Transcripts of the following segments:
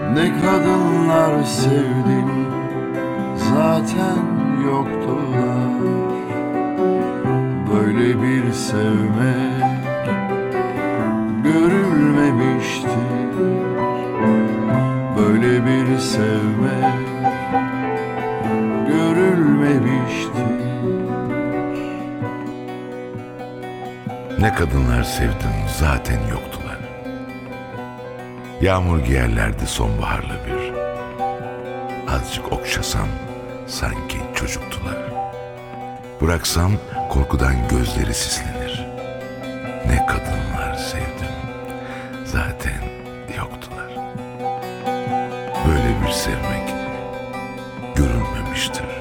Ne kadınlar sevdim, zaten yoktular. Böyle bir sevmek görülmemiştir. Böyle bir sevmek görülmemiştir. Ne kadınlar sevdim, zaten yoktular. Yağmur giyerlerdi sonbaharla bir. Azıcık okşasam sanki çocuktular. Bıraksam korkudan gözleri sislenir. Ne kadınlar sevdim, zaten yoktular. Böyle bir sevmek görülmemiştir.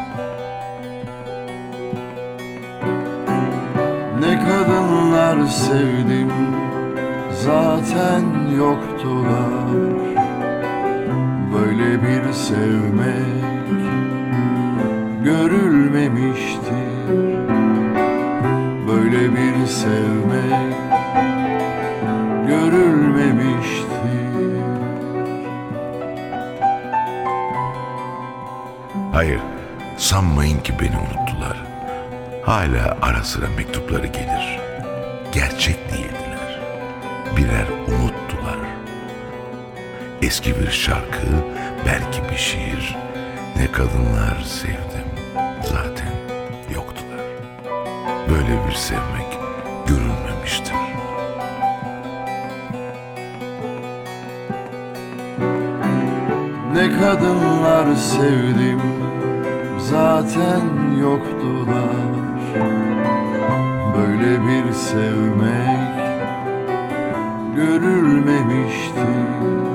Ne kadınlar sevdim, zaten yoktular. Böyle bir sevmek görülmemiştir. Böyle bir sevmek görülmemiştir. Hayır, sanmayın ki beni unuttular. Hala ara sıra mektupları gelir. Gerçek değildiler. Birer umuttular. Eski bir şarkı, belki bir şiir. Ne kadınlar sevdim, zaten yoktular. Böyle bir sevmek görülmemiştir. Ne kadınlar sevdim, zaten yoktular. Böyle bir sevmek görülmemiştir.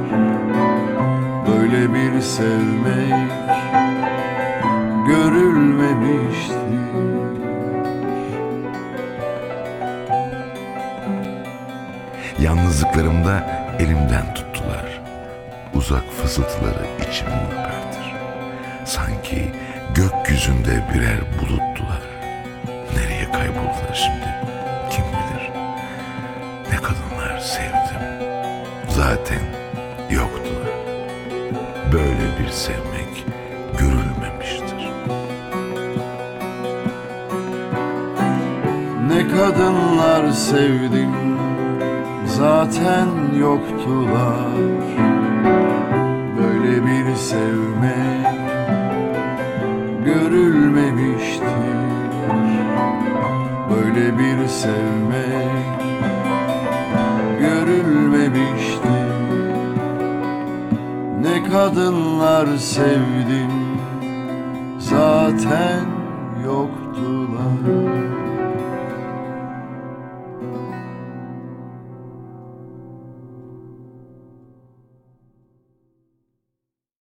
Böyle bir sevmek görülmemiştir. Yalnızlıklarımda elimden tuttular. Uzak fısıltıları içimi ürpertir. Sanki gökyüzünde birer buluttular. Nereye kayboldular şimdi? Kim bilir? Ne kadınlar sevdim, zaten yoktular. Böyle bir sevmek görülmemiştir. Ne kadınlar sevdim, zaten yoktular. Böyle bir sevmek görülmemiştir. Böyle bir sevmek görülmemiştir. Ne kadınlar sevdim, zaten yoktular.